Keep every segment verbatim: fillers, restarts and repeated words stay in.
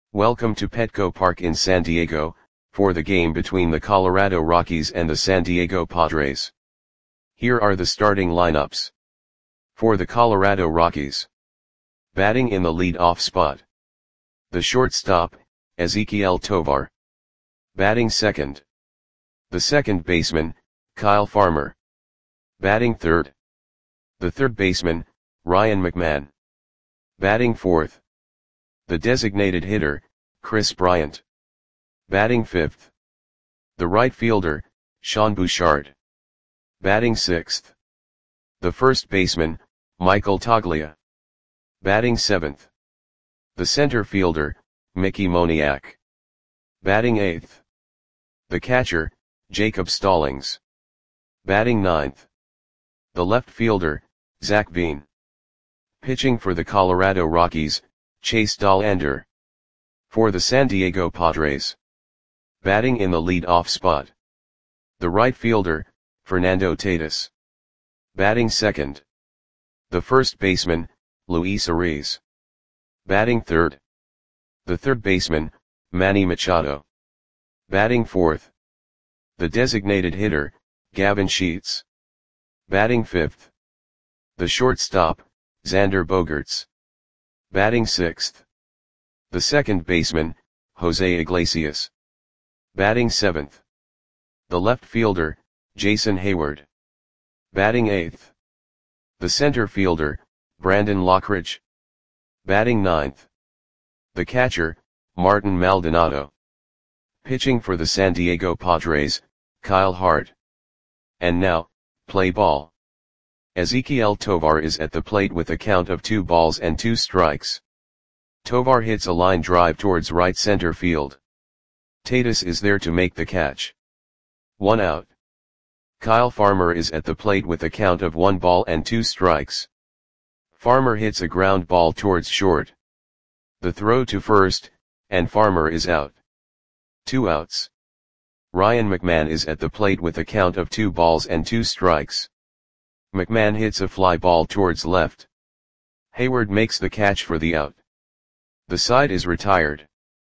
Welcome to Petco Park in San Diego, for the game between the Colorado Rockies and the San Diego Padres. Here are the starting lineups. For the Colorado Rockies. Batting in the lead-off spot. The shortstop, Ezequiel Tovar. Batting second. The second baseman, Kyle Farmer. Batting third. The third baseman, Ryan McMahon. Batting fourth. The designated hitter, Kris Bryant. Batting fifth. The right fielder, Sean Bouchard. Batting sixth. The first baseman, Michael Toglia. Batting seventh. The center fielder, Mickey Moniak. Batting eighth. The catcher, Jacob Stallings. Batting ninth. The left fielder, Zach Veen. Pitching for the Colorado Rockies, Chase Dollander. For the San Diego Padres. Batting in the lead-off spot. The right fielder, Fernando Tatis. Batting second. The first baseman, Luis Arraez. Batting third. The third baseman, Manny Machado. Batting fourth. The designated hitter, Gavin Sheets. Batting fifth. The shortstop, Xander Bogaerts. Batting sixth. The second baseman, Jose Iglesias. Batting seventh. The left fielder, Jason Heyward. Batting eighth. The center fielder, Brandon Lockridge. Batting ninth. The catcher, Martin Maldonado. Pitching for the San Diego Padres, Kyle Hart. And now, play ball. Ezequiel Tovar is at the plate with a count of two balls and two strikes. Tovar hits a line drive towards right center field. Tatis is there to make the catch. One out. Kyle Farmer is at the plate with a count of one ball and two strikes. Farmer hits a ground ball towards short. The throw to first, and Farmer is out. Two outs. Ryan McMahon is at the plate with a count of two balls and two strikes. McMahon hits a fly ball towards left. Heyward makes the catch for the out. The side is retired.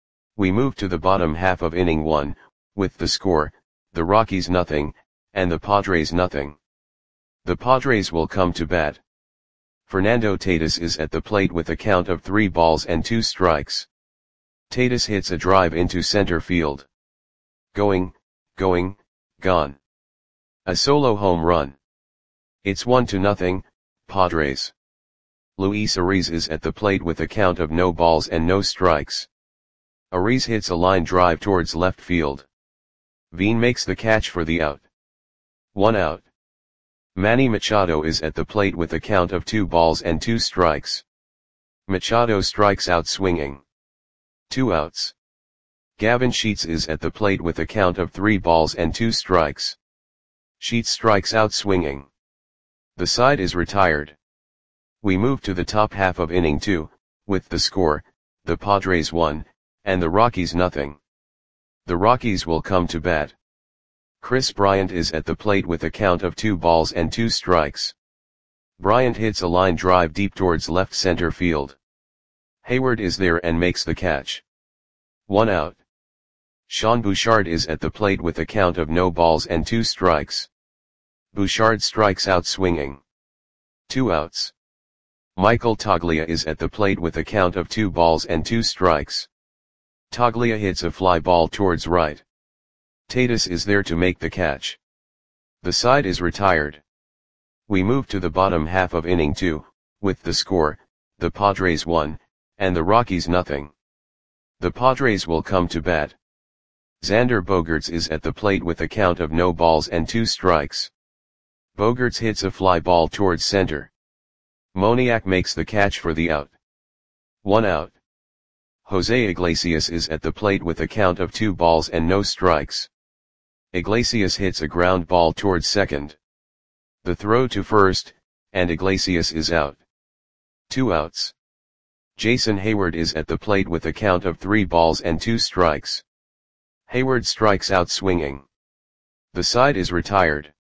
We move to the bottom half of inning one, with the score, the Rockies nothing, and the Padres nothing. The Padres will come to bat. Fernando Tatis is at the plate with a count of three balls and two strikes. Tatis hits a drive into center field. Going, going, gone. A solo home run. It's one to nothing, Padres. Luis Arraez is at the plate with a count of no balls and no strikes. Arraez hits a line drive towards left field. Veen makes the catch for the out. One out. Manny Machado is at the plate with a count of two balls and two strikes. Machado strikes out swinging. Two outs. Gavin Sheets is at the plate with a count of three balls and two strikes. Sheets strikes out swinging. The side is retired. We move to the top half of inning two, with the score, the Padres one, and the Rockies nothing. The Rockies will come to bat. Kris Bryant is at the plate with a count of two balls and two strikes. Bryant hits a line drive deep towards left center field. Heyward is there and makes the catch. One out. Sean Bouchard is at the plate with a count of no balls and two strikes. Bouchard strikes out swinging. Two outs. Michael Toglia is at the plate with a count of two balls and two strikes. Toglia hits a fly ball towards right. Tatis is there to make the catch. The side is retired. We move to the bottom half of inning two, with the score, the Padres one, and the Rockies nothing. The Padres will come to bat. Xander Bogaerts is at the plate with a count of no balls and two strikes. Bogaerts hits a fly ball towards center. Moniak makes the catch for the out. One out. Jose Iglesias is at the plate with a count of two balls and no strikes. Iglesias hits a ground ball towards second. The throw to first, and Iglesias is out. Two outs. Jason Heyward is at the plate with a count of three balls and two strikes. Heyward strikes out swinging. The side is retired.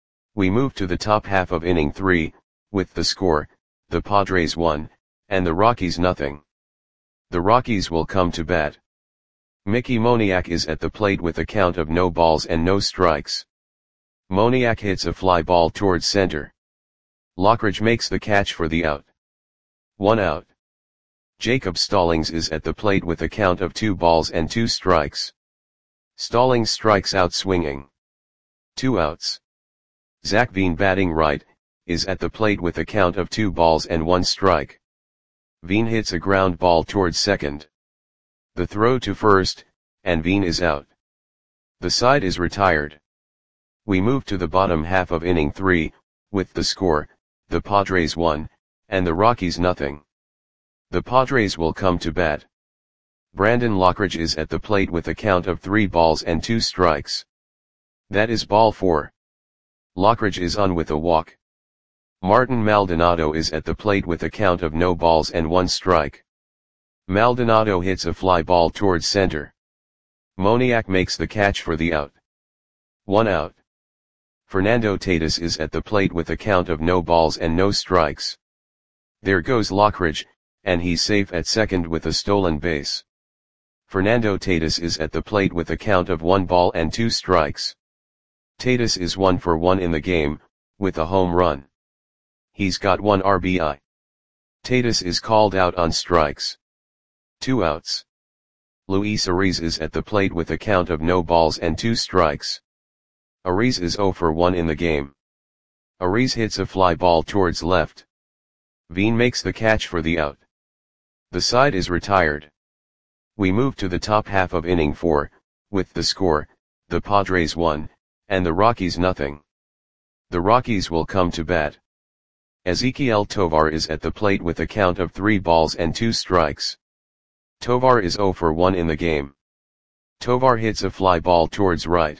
We move to the top half of inning three, with the score, the Padres one, and the Rockies nothing. The Rockies will come to bat. Mickey Moniak is at the plate with a count of no balls and no strikes. Moniak hits a fly ball towards center. Lockridge makes the catch for the out. One out. Jacob Stallings is at the plate with a count of two balls and two strikes. Stallings strikes out swinging. Two outs. Zach Veen, batting right, is at the plate with a count of two balls and one strike. Veen hits a ground ball towards second. The throw to first, and Veen is out. The side is retired. We move to the bottom half of inning three, with the score, the Padres one, and the Rockies nothing. The Padres will come to bat. Brandon Lockridge is at the plate with a count of three balls and two strikes. That is ball four. Lockridge is on with a walk. Martin Maldonado is at the plate with a count of no balls and one strike. Maldonado hits a fly ball towards center. Moniak makes the catch for the out. One out. Fernando Tatis is at the plate with a count of no balls and no strikes. There goes Lockridge, and he's safe at second with a stolen base. Fernando Tatis is at the plate with a count of one ball and two strikes. Tatis is one for one in the game, with a home run. He's got one R B I. Tatis is called out on strikes. Two outs. Luis Ariz is at the plate with a count of no balls and two strikes. Ariz is zero for one in the game. Ariz hits a fly ball towards left. Veen makes the catch for the out. The side is retired. We move to the top half of inning four, with the score, the Padres one, and the Rockies nothing. The Rockies will come to bat. Ezequiel Tovar is at the plate with a count of three balls and two strikes. Tovar is zero for one in the game. Tovar hits a fly ball towards right.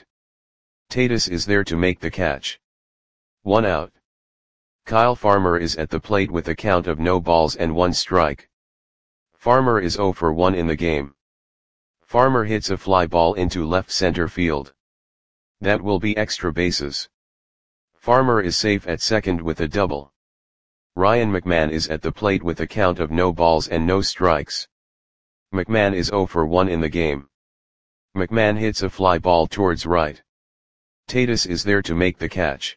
Tatis is there to make the catch. One out. Kyle Farmer is at the plate with a count of no balls and one strike. Farmer is zero for one in the game. Farmer hits a fly ball into left center field. That will be extra bases. Farmer is safe at second with a double. Ryan McMahon is at the plate with a count of no balls and no strikes. McMahon is zero for one in the game. McMahon hits a fly ball towards right. Tatis is there to make the catch.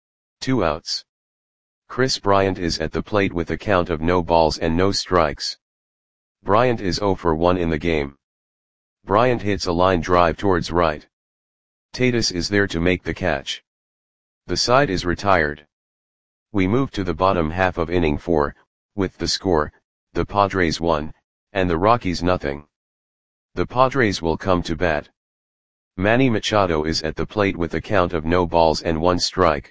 Two outs. Chris Bryant is at the plate with a count of no balls and no strikes. Bryant is zero for one in the game. Bryant hits a line drive towards right. Tatis is there to make the catch. The side is retired. We move to the bottom half of inning four, with the score, the Padres one, and the Rockies nothing. The Padres will come to bat. Manny Machado is at the plate with a count of no balls and one strike.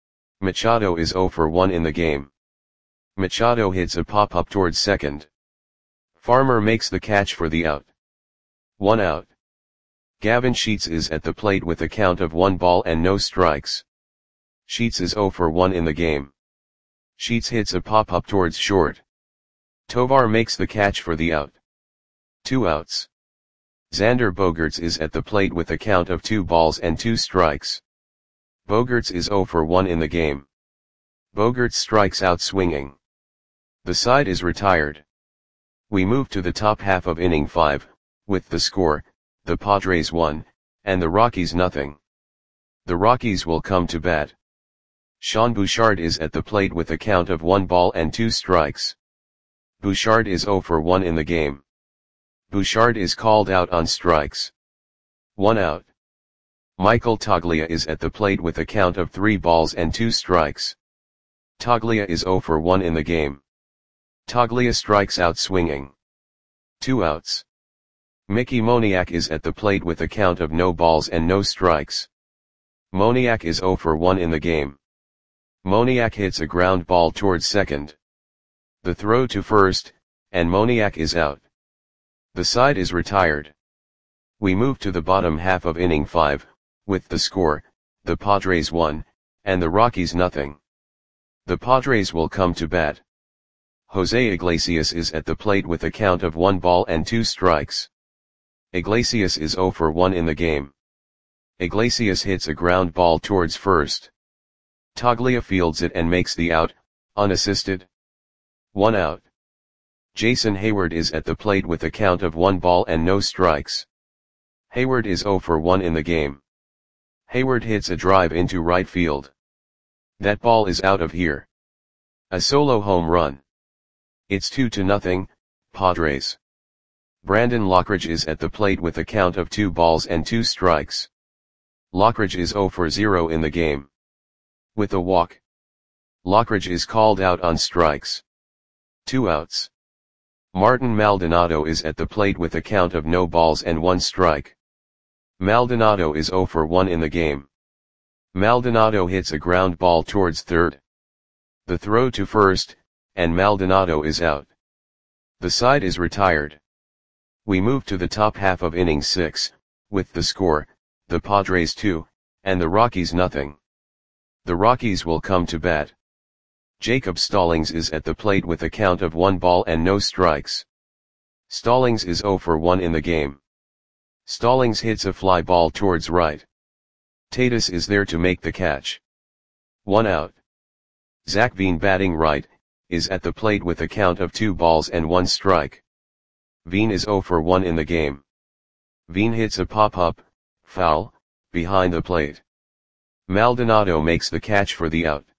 Machado is zero for one in the game. Machado hits a pop-up towards second. Farmer makes the catch for the out. One out. Gavin Sheets is at the plate with a count of one ball and no strikes. Sheets is zero for one in the game. Sheets hits a pop-up towards short. Tovar makes the catch for the out. Two outs. Xander Bogaerts is at the plate with a count of two balls and two strikes. Bogaerts is zero for one in the game. Bogaerts strikes out swinging. The side is retired. We move to the top half of inning five, with the score, the Padres one, and the Rockies nothing. The Rockies will come to bat. Sean Bouchard is at the plate with a count of one ball and two strikes. Bouchard is zero for one in the game. Bouchard is called out on strikes. One out. Michael Toglia is at the plate with a count of three balls and two strikes. Toglia is zero for one in the game. Toglia strikes out swinging. Two outs. Mickey Moniak is at the plate with a count of no balls and no strikes. Moniak is zero for one in the game. Moniak hits a ground ball towards second. The throw to first, and Moniak is out. The side is retired. We move to the bottom half of inning five, with the score, the Padres one, and the Rockies nothing. The Padres will come to bat. Jose Iglesias is at the plate with a count of one ball and two strikes. Iglesias is zero for one in the game. Iglesias hits a ground ball towards first. Toglia fields it and makes the out, unassisted. One out. Jason Heyward is at the plate with a count of one ball and no strikes. Heyward is zero for one in the game. Heyward hits a drive into right field. That ball is out of here. A solo home run. It's two to nothing, Padres. Brandon Lockridge is at the plate with a count of two balls and two strikes. Lockridge is zero for zero in the game. With a walk. Lockridge is called out on strikes. Two outs. Martin Maldonado is at the plate with a count of no balls and one strike. Maldonado is zero for one in the game. Maldonado hits a ground ball towards third. The throw to first, and Maldonado is out. The side is retired. We move to the top half of inning six, with the score, the Padres two, and the Rockies nothing. The Rockies will come to bat. Jacob Stallings is at the plate with a count of one ball and no strikes. Stallings is zero for one in the game. Stallings hits a fly ball towards right. Tatis is there to make the catch. One out. Zach Veen batting right, is at the plate with a count of two balls and one strike. Veen is zero for one in the game. Veen hits a pop-up, foul, behind the plate. Maldonado makes the catch for the out.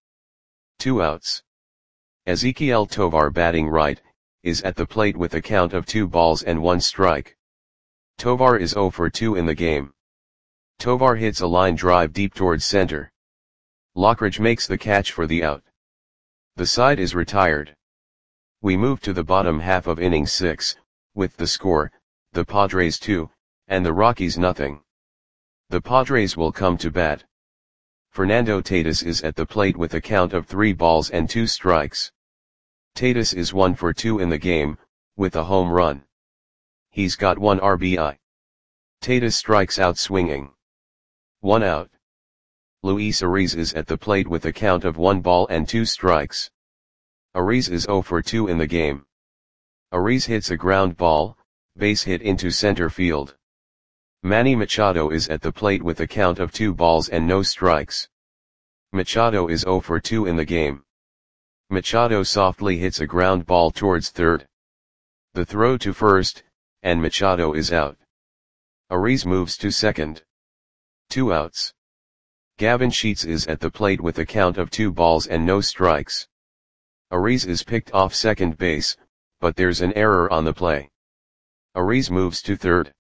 Two outs. Ezequiel Tovar batting right, is at the plate with a count of two balls and one strike. Tovar is zero for two in the game. Tovar hits a line drive deep towards center. Lockridge makes the catch for the out. The side is retired. We move to the bottom half of inning six, with the score, the Padres two, and the Rockies nothing. The Padres will come to bat. Fernando Tatis is at the plate with a count of three balls and two strikes. Tatis is one for two in the game, with a home run. He's got one R B I. Tatis strikes out swinging. One out. Luis Ariz is at the plate with a count of one ball and two strikes. Ariz is zero for two in the game. Ariz hits a ground ball, base hit into center field. Manny Machado is at the plate with a count of two balls and no strikes. Machado is zero for two in the game. Machado softly hits a ground ball towards third. The throw to first, and Machado is out. Ariz moves to second. Two outs. Gavin Sheets is at the plate with a count of two balls and no strikes. Ariz is picked off second base, but there's an error on the play. Ariz moves to third.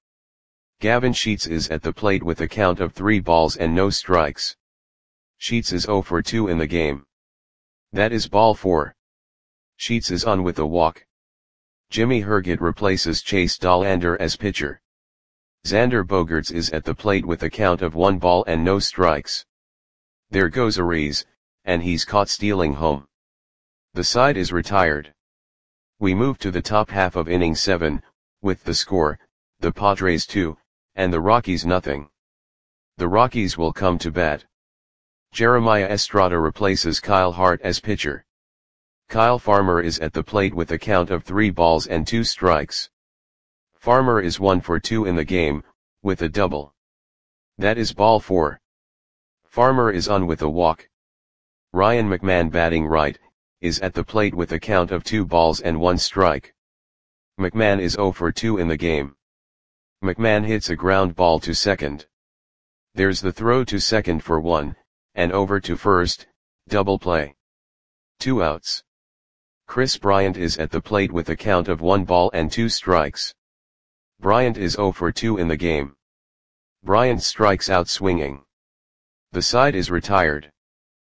Gavin Sheets is at the plate with a count of three balls and no strikes. Sheets is zero for two in the game. That is ball four. Sheets is on with a walk. Jimmy Herget replaces Chase Dollander as pitcher. Xander Bogaerts is at the plate with a count of one ball and no strikes. There goes Ariz, and he's caught stealing home. The side is retired. We move to the top half of inning seven, with the score, the Padres two, and the Rockies nothing. The Rockies will come to bat. Jeremiah Estrada replaces Kyle Hart as pitcher. Kyle Farmer is at the plate with a count of three balls and two strikes. Farmer is one for two in the game, with a double. That is ball four. Farmer is on with a walk. Ryan McMahon batting right, is at the plate with a count of two balls and one strike. McMahon is zero for two in the game. McMahon hits a ground ball to second. There's the throw to second for one, and over to first, double play. Two outs. Chris Bryant is at the plate with a count of one ball and two strikes. Bryant is zero for two in the game. Bryant strikes out swinging. The side is retired.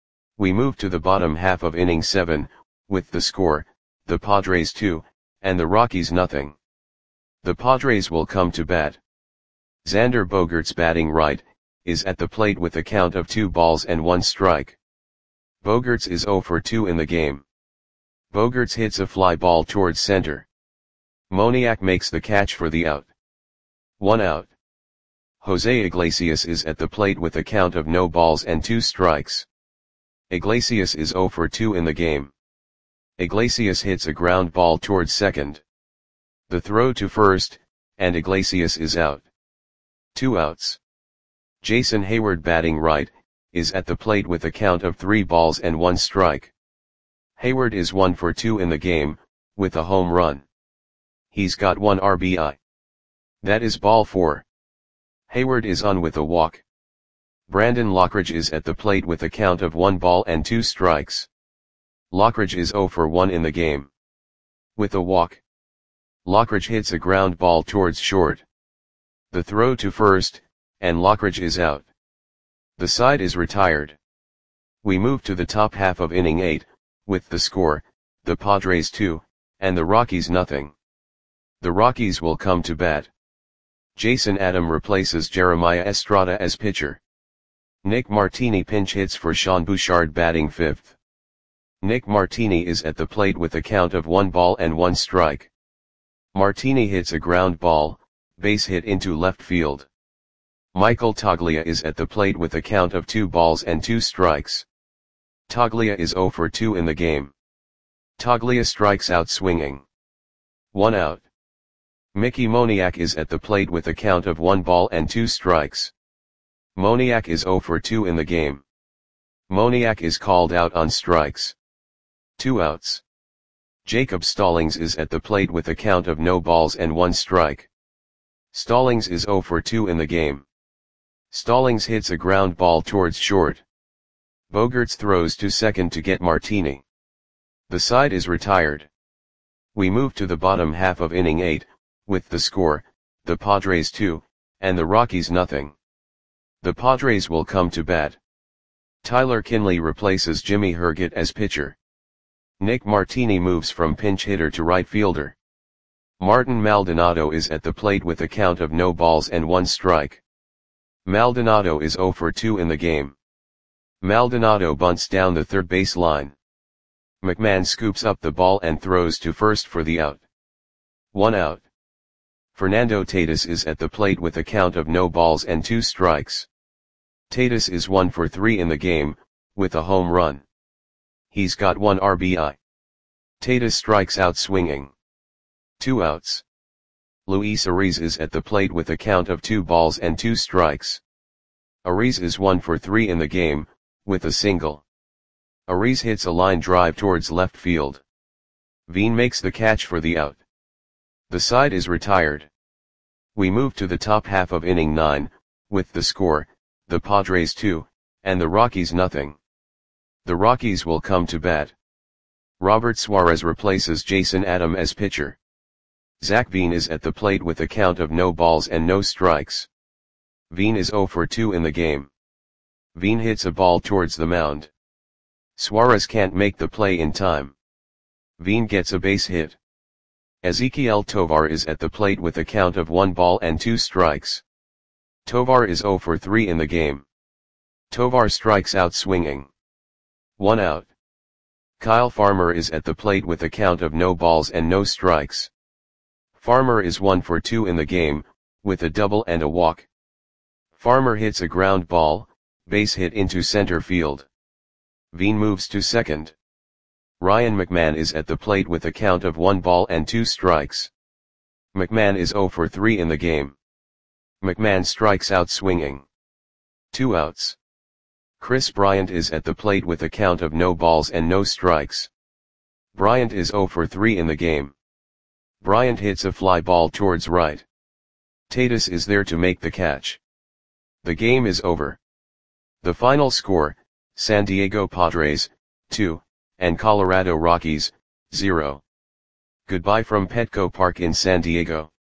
We move to the bottom half of inning seven, with the score, the Padres two, and the Rockies nothing. The Padres will come to bat. Xander Bogaerts batting right, is at the plate with a count of two balls and one strike. Bogaerts is zero for two in the game. Bogaerts hits a fly ball towards center. Moniak makes the catch for the out. One out. Jose Iglesias is at the plate with a count of no balls and two strikes. Iglesias is zero for two in the game. Iglesias hits a ground ball towards second. The throw to first, and Iglesias is out. Two outs. Jason Heyward batting right, is at the plate with a count of three balls and one strike. Heyward is one for two in the game, with a home run. He's got one R B I. That is ball four. Hayward is on with a walk. Brandon Lockridge is at the plate with a count of one ball and two strikes. Lockridge is zero for one in the game. With a walk, Lockridge hits a ground ball towards short. The throw to first, and Lockridge is out. The side is retired. We move to the top half of inning eight, with the score, the Padres two, and the Rockies nothing. The Rockies will come to bat. Jason Adam replaces Jeremiah Estrada as pitcher. Nick Martini pinch hits for Sean Bouchard batting fifth. Nick Martini is at the plate with a count of one ball and one strike. Martini hits a ground ball, base hit into left field. Michael Toglia is at the plate with a count of two balls and two strikes. Toglia is zero for two in the game. Toglia strikes out swinging. One out. Mickey Moniak is at the plate with a count of one ball and two strikes. Moniak is zero for two in the game. Moniak is called out on strikes. Two outs. Jacob Stallings is at the plate with a count of no balls and one strike. Stallings is zero for two in the game. Stallings hits a ground ball towards short. Bogaerts throws to second to get Martini. The side is retired. We move to the bottom half of inning eight, with the score, the Padres two, and the Rockies nothing. The Padres will come to bat. Tyler Kinley replaces Jimmy Herget as pitcher. Nick Martini moves from pinch hitter to right fielder. Martin Maldonado is at the plate with a count of no balls and one strike. Maldonado is zero for two in the game. Maldonado bunts down the third base line. McMahon scoops up the ball and throws to first for the out. One out. Fernando Tatis is at the plate with a count of no balls and two strikes. Tatis is one for three in the game, with a home run. He's got one R B I. Tatis strikes out swinging. Two outs. Luis Ariz is at the plate with a count of two balls and two strikes. Ariz is one for three in the game, with a single. Ariz hits a line drive towards left field. Veen makes the catch for the out. The side is retired. We move to the top half of inning nine, with the score, the Padres two, and the Rockies nothing. The Rockies will come to bat. Robert Suarez replaces Jason Adam as pitcher. Zach Veen is at the plate with a count of no balls and no strikes. Veen is zero for two in the game. Veen hits a ball towards the mound. Suarez can't make the play in time. Veen gets a base hit. Ezequiel Tovar is at the plate with a count of one ball and two strikes. Tovar is zero for three in the game. Tovar strikes out swinging. One out. Kyle Farmer is at the plate with a count of no balls and no strikes. Farmer is one for two in the game, with a double and a walk. Farmer hits a ground ball, base hit into center field. Veen moves to second. Ryan McMahon is at the plate with a count of one ball and two strikes. McMahon is zero for three in the game. McMahon strikes out swinging. Two outs. Chris Bryant is at the plate with a count of no balls and no strikes. Bryant is zero for three in the game. Bryant hits a fly ball towards right. Tatis is there to make the catch. The game is over. The final score, San Diego Padres, two, and Colorado Rockies, zero. Goodbye from Petco Park in San Diego.